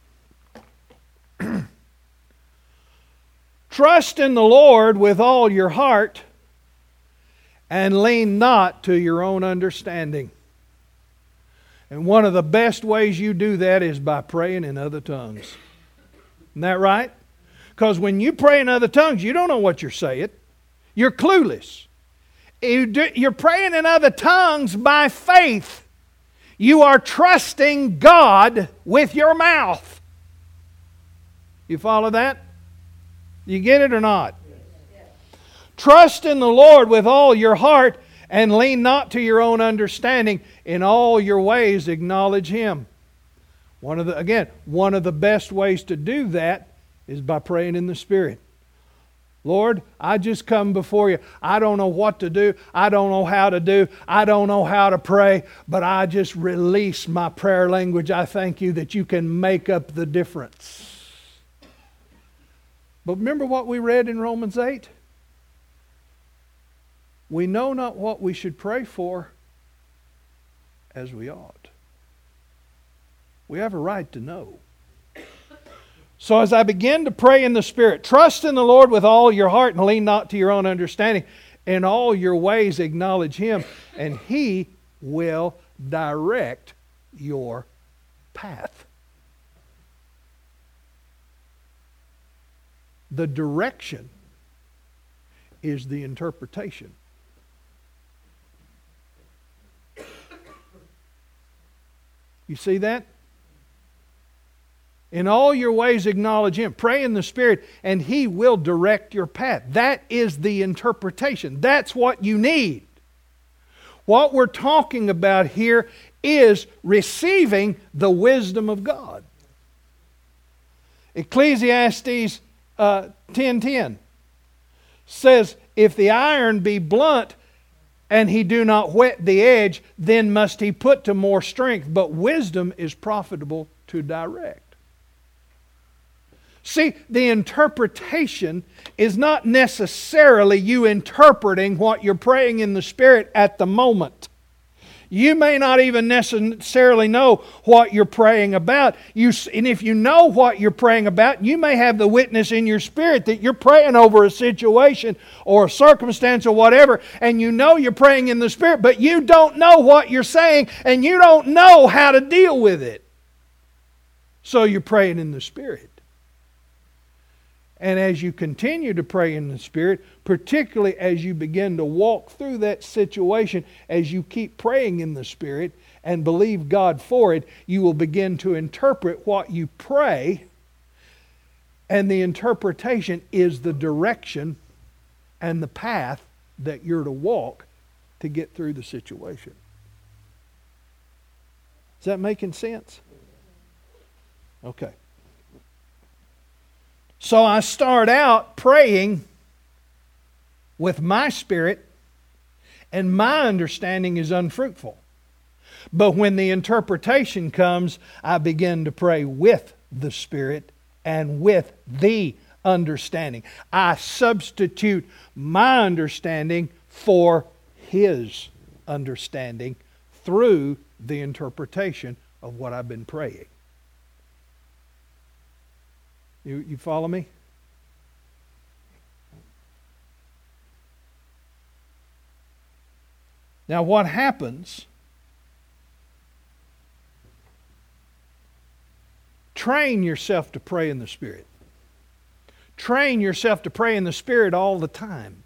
Trust in the Lord with all your heart, and lean not to your own understanding. And one of the best ways you do that is by praying in other tongues. Isn't that right? Because when you pray in other tongues, you don't know what you're saying. You're clueless. You're praying in other tongues by faith. You are trusting God with your mouth. You follow that? You get it or not? Yes. Trust in the Lord with all your heart, and lean not to your own understanding. In all your ways acknowledge Him. One of the best ways to do that is by praying in the Spirit. Lord, I just come before you. I don't know what to do. I don't know how to do. I don't know how to pray. But I just release my prayer language. I thank you that you can make up the difference. But remember what we read in Romans 8? We know not what we should pray for as we ought. We have a right to know. So as I begin to pray in the Spirit, trust in the Lord with all your heart and lean not to your own understanding. In all your ways acknowledge Him, and He will direct your path. The direction is the interpretation. You see that? In all your ways acknowledge Him. Pray in the Spirit and He will direct your path. That is the interpretation. That's what you need. What we're talking about here is receiving the wisdom of God. Ecclesiastes 10:10 says, if the iron be blunt and he do not whet the edge, then must he put to more strength. But wisdom is profitable to direct. See, the interpretation is not necessarily you interpreting what you're praying in the Spirit at the moment. You may not even necessarily know what you're praying about. And if you know what you're praying about, you may have the witness in your spirit that you're praying over a situation or a circumstance or whatever, and you know you're praying in the Spirit, but you don't know what you're saying, and you don't know how to deal with it. So you're praying in the Spirit. And as you continue to pray in the Spirit, particularly as you begin to walk through that situation, as you keep praying in the Spirit and believe God for it, you will begin to interpret what you pray. And the interpretation is the direction and the path that you're to walk to get through the situation. Is that making sense? Okay. So I start out praying with my spirit, and my understanding is unfruitful. But when the interpretation comes, I begin to pray with the Spirit and with the understanding. I substitute my understanding for His understanding through the interpretation of what I've been praying. You follow me? Now what happens? Train yourself to pray in the Spirit. Train yourself to pray in the Spirit all the time.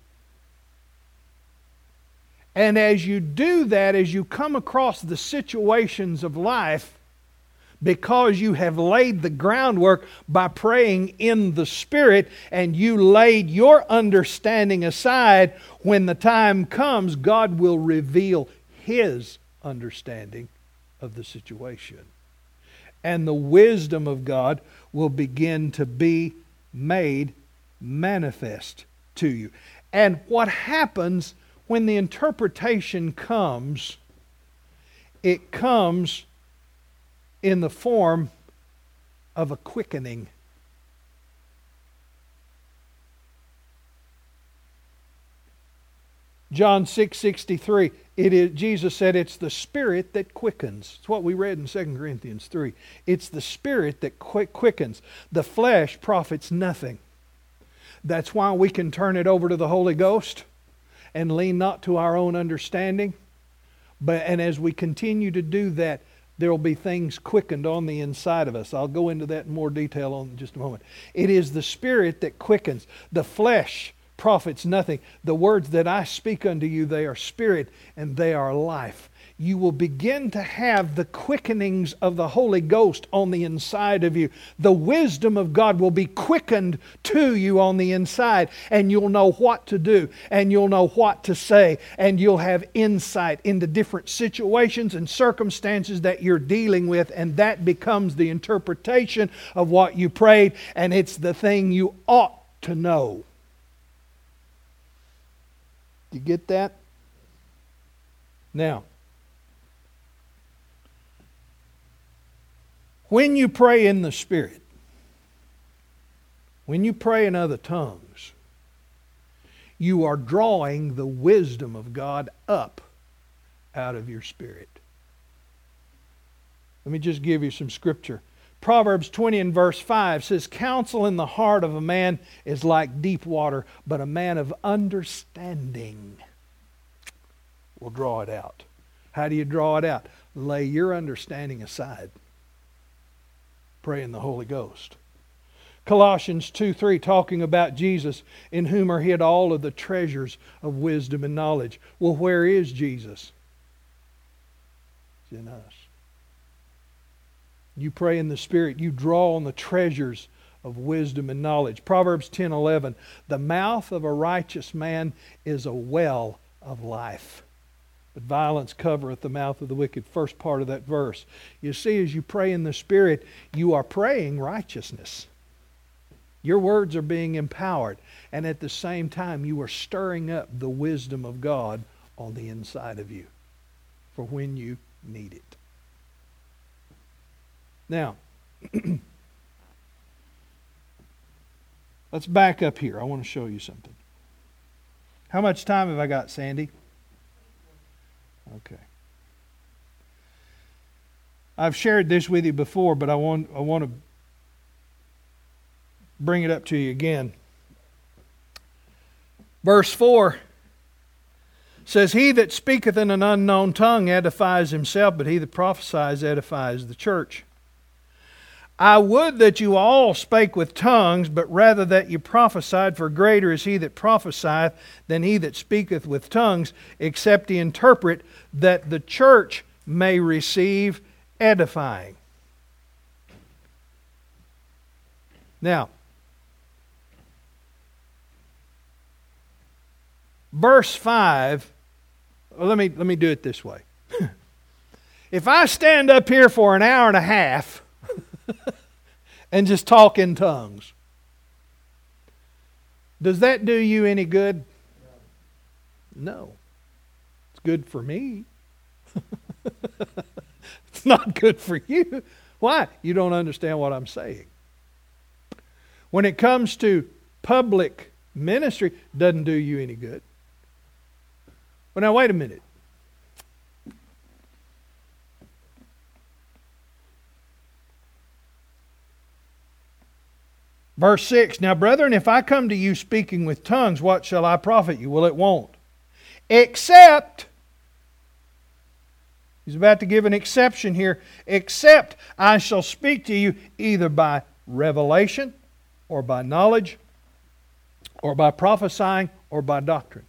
And as you do that, as you come across the situations of life, because you have laid the groundwork by praying in the Spirit, and you laid your understanding aside, when the time comes, God will reveal His understanding of the situation. And the wisdom of God will begin to be made manifest to you. And what happens when the interpretation comes, it comes in the form of a quickening. John 6:63, Jesus said it's the Spirit that quickens. It's what we read in 2 Corinthians 3. It's the Spirit that quickens. The flesh profits nothing. That's why we can turn it over to the Holy Ghost and lean not to our own understanding. And as we continue to do that, there will be things quickened on the inside of us. I'll go into that in more detail in just a moment. It is the Spirit that quickens. The flesh profits nothing. The words that I speak unto you, they are spirit and they are life. You will begin to have the quickenings of the Holy Ghost on the inside of you. The wisdom of God will be quickened to you on the inside, and you'll know what to do, and you'll know what to say, and you'll have insight into different situations and circumstances that you're dealing with, and that becomes the interpretation of what you prayed, and it's the thing you ought to know. You get that? Now, when you pray in the Spirit, when you pray in other tongues, you are drawing the wisdom of God up out of your spirit. Let me just give you some scripture. Proverbs 20 and verse 5 says, counsel in the heart of a man is like deep water, but a man of understanding will draw it out. How do you draw it out? Lay your understanding aside. Pray in the Holy Ghost. Colossians 2:3, talking about Jesus, in whom are hid all of the treasures of wisdom and knowledge. Well, where is Jesus? It's in us. You pray in the Spirit. You draw on the treasures of wisdom and knowledge. Proverbs 10:11. The mouth of a righteous man is a well of life, but violence covereth the mouth of the wicked. First part of that verse. You see, as you pray in the Spirit, you are praying righteousness. Your words are being empowered. And at the same time, you are stirring up the wisdom of God on the inside of you for when you need it. Now, let's back up here. I want to show you something. How much time have I got, Sandy? Okay. I've shared this with you before, but I want to bring it up to you again. Verse 4 says, He that speaketh in an unknown tongue edifies himself, but he that prophesies edifies the church. I would that you all spake with tongues, but rather that you prophesied, for greater is he that prophesieth than he that speaketh with tongues, except he interpret, that the church may receive edifying. Now, verse 5, let me do it this way. If I stand up here for an hour and a half and just talk in tongues, does that do you any good? No. It's good for me. It's not good for you. Why? You don't understand what I'm saying. When it comes to public ministry, it doesn't do you any good. Well, now wait a minute. Verse 6, Now, brethren, if I come to you speaking with tongues, what shall I profit you? Well, it won't. Except, he's about to give an exception here, except I shall speak to you either by revelation, or by knowledge, or by prophesying, or by doctrine.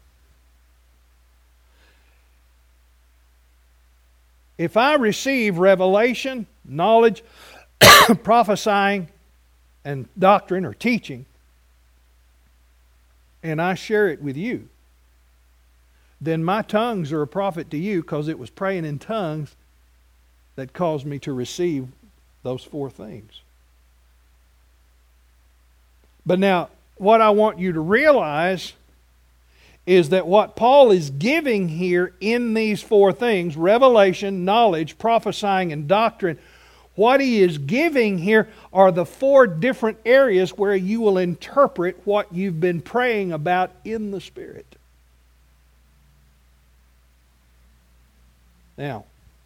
If I receive revelation, knowledge, prophesying, and doctrine or teaching, and I share it with you, then my tongues are a profit to you, because it was praying in tongues that caused me to receive those four things. But now, what I want you to realize is that what Paul is giving here in these four things, revelation, knowledge, prophesying, and doctrine, what he is giving here are the four different areas where you will interpret what you've been praying about in the Spirit. Now,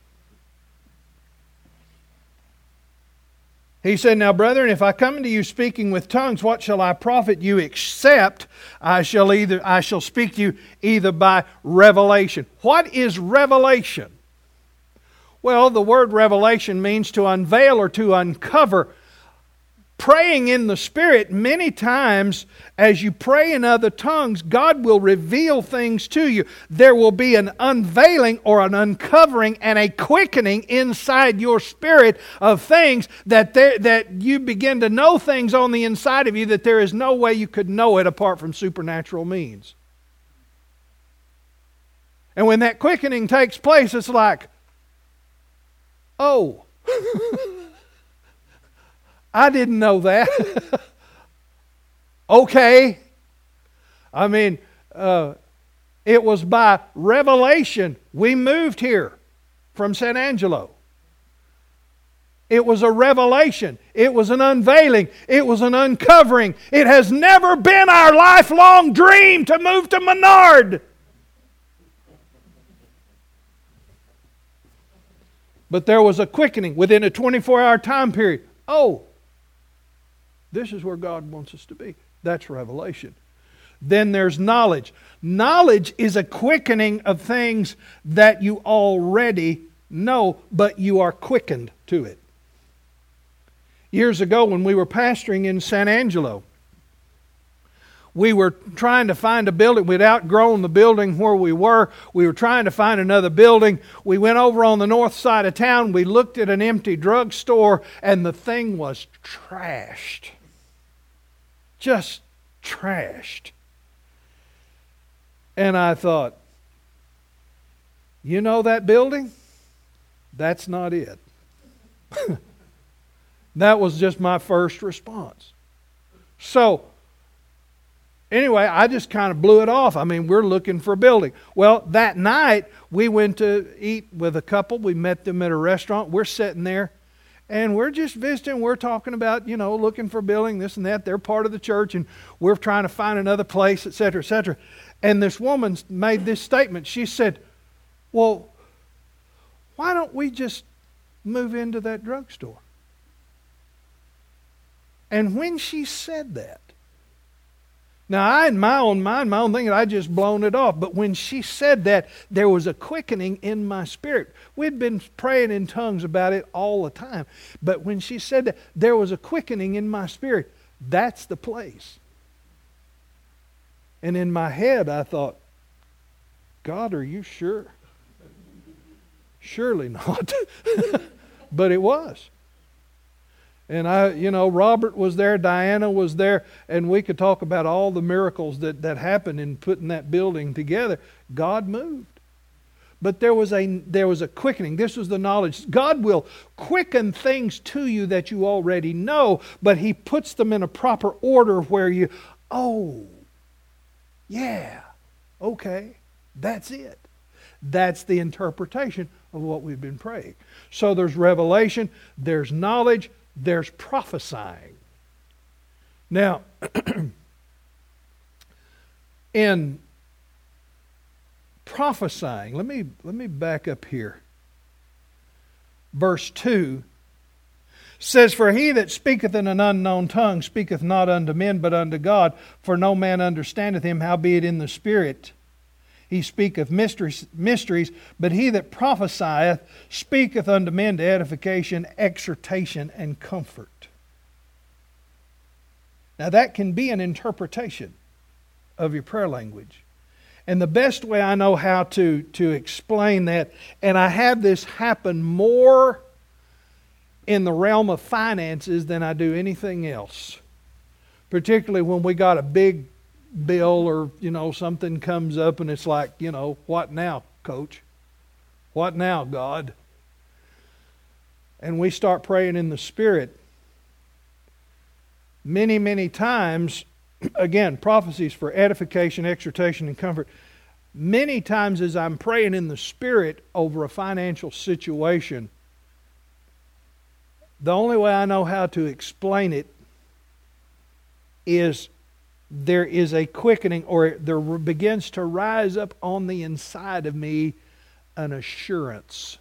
he said, Now, brethren, if I come to you speaking with tongues, what shall I profit you, except I shall speak to you either by revelation. What is revelation? Well, the word revelation means to unveil or to uncover. Praying in the Spirit, many times as you pray in other tongues, God will reveal things to you. There will be an unveiling or an uncovering and a quickening inside your spirit of things that you begin to know things on the inside of you that there is no way you could know it apart from supernatural means. And when that quickening takes place, it's like, oh, I didn't know that. Okay. I mean, it was by revelation we moved here from San Angelo. It was a revelation. It was an unveiling. It was an uncovering. It has never been our lifelong dream to move to Menard. But there was a quickening within a 24-hour time period. Oh, this is where God wants us to be. That's revelation. Then there's knowledge. Knowledge is a quickening of things that you already know, but you are quickened to it. Years ago when we were pastoring in San Angelo, We were trying to find a building. We'd outgrown the building where we were. We were trying to find another building. We went over on the north side of town. We looked at an empty drugstore, and the thing was trashed. Just trashed. And I thought, you know that building? That's not it. That was just my first response. So, anyway, I just kind of blew it off. I mean, we're looking for a building. Well, that night, we went to eat with a couple. We met them at a restaurant. We're sitting there, and we're just visiting. We're talking about, looking for a building, this and that. They're part of the church, and we're trying to find another place, etc., etc. And this woman made this statement. She said, well, why don't we just move into that drugstore? And when she said that, now I in my own mind, my own thinking, I just blown it off. But when she said that, there was a quickening in my spirit. We'd been praying in tongues about it all the time. But when she said that, there was a quickening in my spirit. That's the place. And in my head, I thought, God, are you sure? Surely not. But it was. And Robert was there, Diana was there, and we could talk about all the miracles that happened in putting that building together. God moved. But there was a quickening. This was the knowledge. God will quicken things to you that you already know, but He puts them in a proper order where you, yeah, okay, that's it. That's the interpretation of what we've been praying. So there's revelation, there's knowledge, there's prophesying. Now, in prophesying, let me back up here. Verse 2 says, for he that speaketh in an unknown tongue speaketh not unto men, but unto God, for no man understandeth him, howbeit in the Spirit he speaketh mysteries, but he that prophesieth speaketh unto men to edification, exhortation, and comfort. Now that can be an interpretation of your prayer language. And the best way I know how to explain that, and I have this happen more in the realm of finances than I do anything else. Particularly when we got a big bill or, something comes up and it's like, what now, Coach? What now, God? And we start praying in the Spirit. Many, many times, again, prophecies for edification, exhortation, and comfort. Many times as I'm praying in the Spirit over a financial situation, the only way I know how to explain it is there is a quickening, or there begins to rise up on the inside of me an assurance.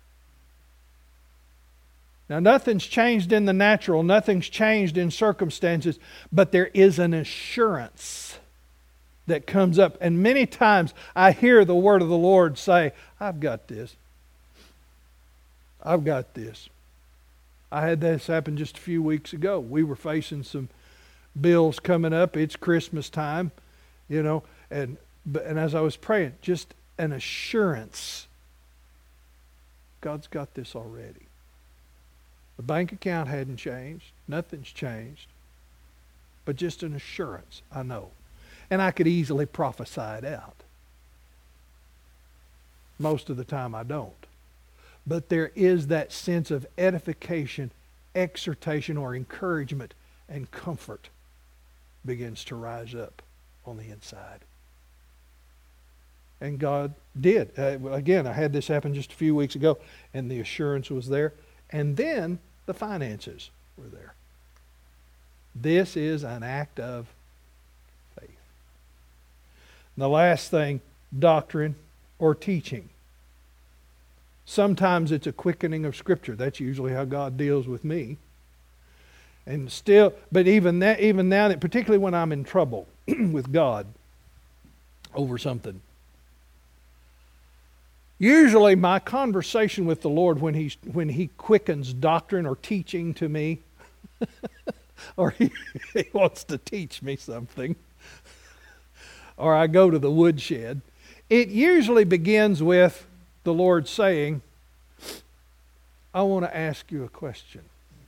Now, nothing's changed in the natural, nothing's changed in circumstances, but there is an assurance that comes up. And many times I hear the word of the Lord say, I've got this. I've got this. I had this happen just a few weeks ago. We were facing some bills coming up. It's Christmas time, and as I was praying, just an assurance. God's got this already. The bank account hadn't changed. Nothing's changed. But just an assurance, I know. And I could easily prophesy it out. Most of the time I don't. But there is that sense of edification, exhortation, or encouragement and comfort begins to rise up on the inside. And God did. Again, I had this happen just a few weeks ago, and the assurance was there. And then the finances were there. This is an act of faith. And the last thing, doctrine or teaching. Sometimes it's a quickening of Scripture. That's usually how God deals with me. And still, but even now, particularly when I'm in trouble with God over something, usually my conversation with the Lord when He quickens doctrine or teaching to me, or he wants to teach me something, or I go to the woodshed, it usually begins with the Lord saying, I want to ask you a question.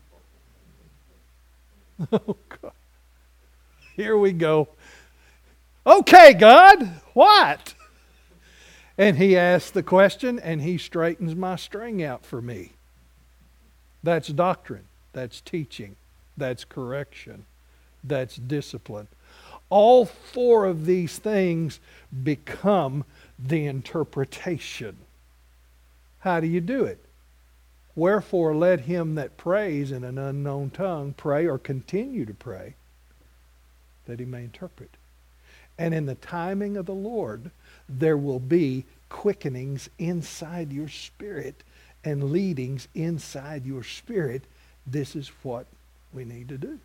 Oh, God. Here we go. Okay, God, what? And He asks the question, and He straightens my string out for me. That's doctrine. That's teaching. That's correction. That's discipline. All four of these things become the interpretation. How do you do it? Wherefore let him that prays in an unknown tongue pray or continue to pray, that he may interpret. And in the timing of the Lord, there will be quickenings inside your spirit and leadings inside your spirit. This is what we need to do.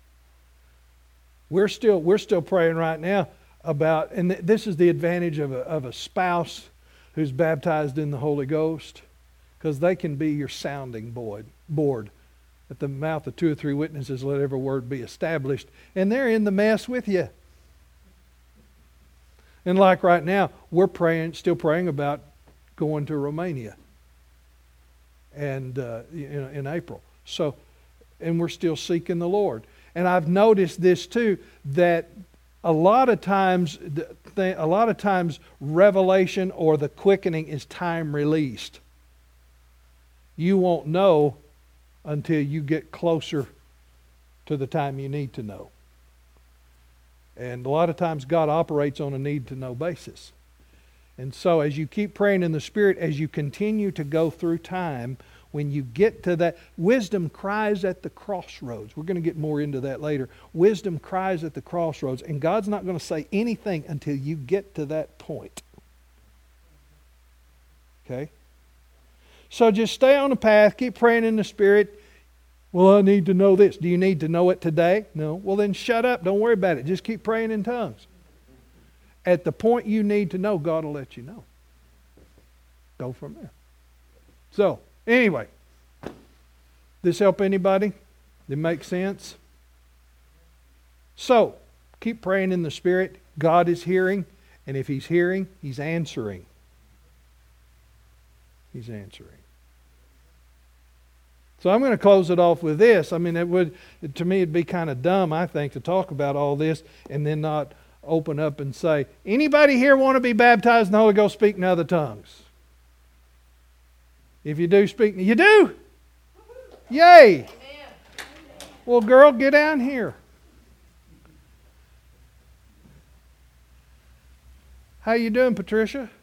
We're still praying right now about, and this is the advantage of a spouse who's baptized in the Holy Ghost, because they can be your sounding board. At the mouth of two or three witnesses, let every word be established. And they're in the mess with you. And like right now, we're still praying about going to Romania, and in April. So, and we're still seeking the Lord. And I've noticed this too, that a lot of times revelation or the quickening is time released. You won't know until you get closer to the time you need to know. And a lot of times God operates on a need-to-know basis. And so as you keep praying in the Spirit, as you continue to go through time, when you get to that, wisdom cries at the crossroads. We're going to get more into that later. Wisdom cries at the crossroads, and God's not going to say anything until you get to that point. Okay? So just stay on the path, keep praying in the Spirit. Well, I need to know this. Do you need to know it today? No. Well, then shut up. Don't worry about it. Just keep praying in tongues. At the point you need to know, God will let you know. Go from there. So, anyway, this help anybody? Did it make sense? So, keep praying in the Spirit. God is hearing, and if He's hearing, He's answering. He's answering. So I'm going to close it off with this. I mean, to me, it'd be kind of dumb, I think, to talk about all this and then not open up and say, anybody here want to be baptized in the Holy Ghost, speak in other tongues? If you do speak, you do? Yay! Well, girl, get down here. How you doing, Patricia?